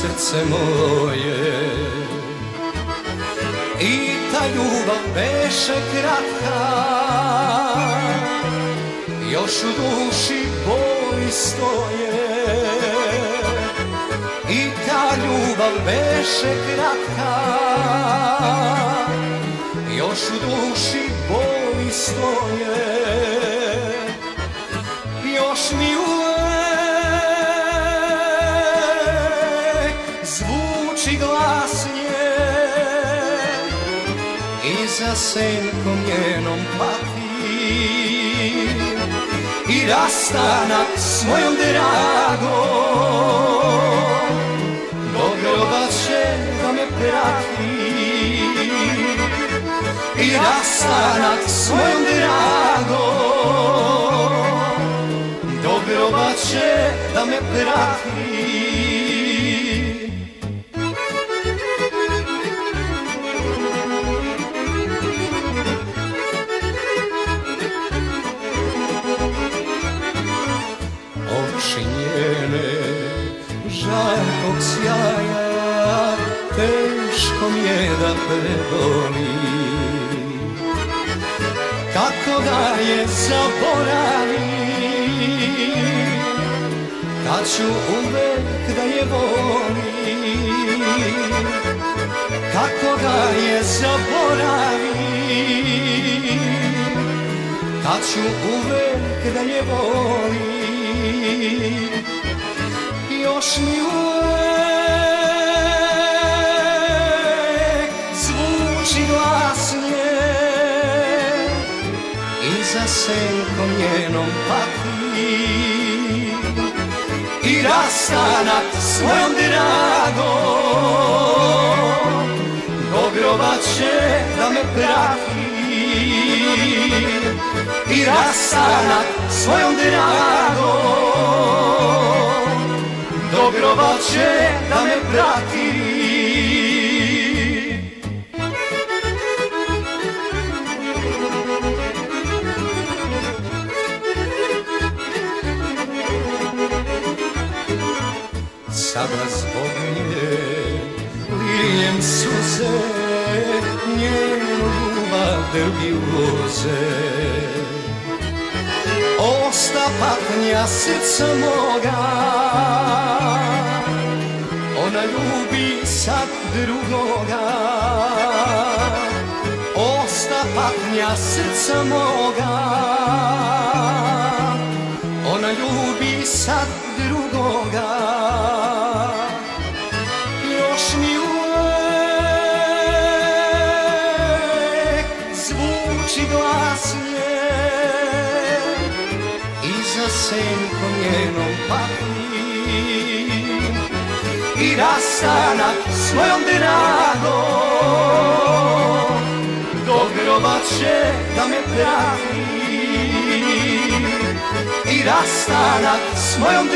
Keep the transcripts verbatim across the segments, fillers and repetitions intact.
srce moje. I ta ljubav beše kratka, još u duši boli stoje. I ta ljubav beše kratka, još u duši boli stoje. Još mi uvek zvuči glas nje i za senkom njenom pati. I rastanak s mojom dragom do groba će da me prati. I rastanak s mojom dragom do groba će da me prati. Oči njene žarkog sjaja teško mi je da prebolim. Kako da je zaboravim, kad ću uvek da je volim. Kako da je zaboravim, kad ću uvek da je volim. Još mi uvek zvuči glas nje i za senkom njenom pati. I rastanak s mojom dragom do groba će da me prati. I rastanak s mojom dragom do groba će da me prati. Sada zbog nje lijem suze, njenu ljubav drgi uze. Osta patnja srca moga, ona ljubi sad drugoga. Osta patnja srca moga, ona ljubi sad drugoga. Još mi uvek zvuči glas nje i za senkom njenom pati. I rastanak s mojom dragom do groba će da me prati. I rastanak s mojom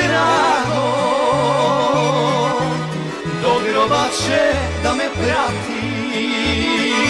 dragom do groba će da me prati.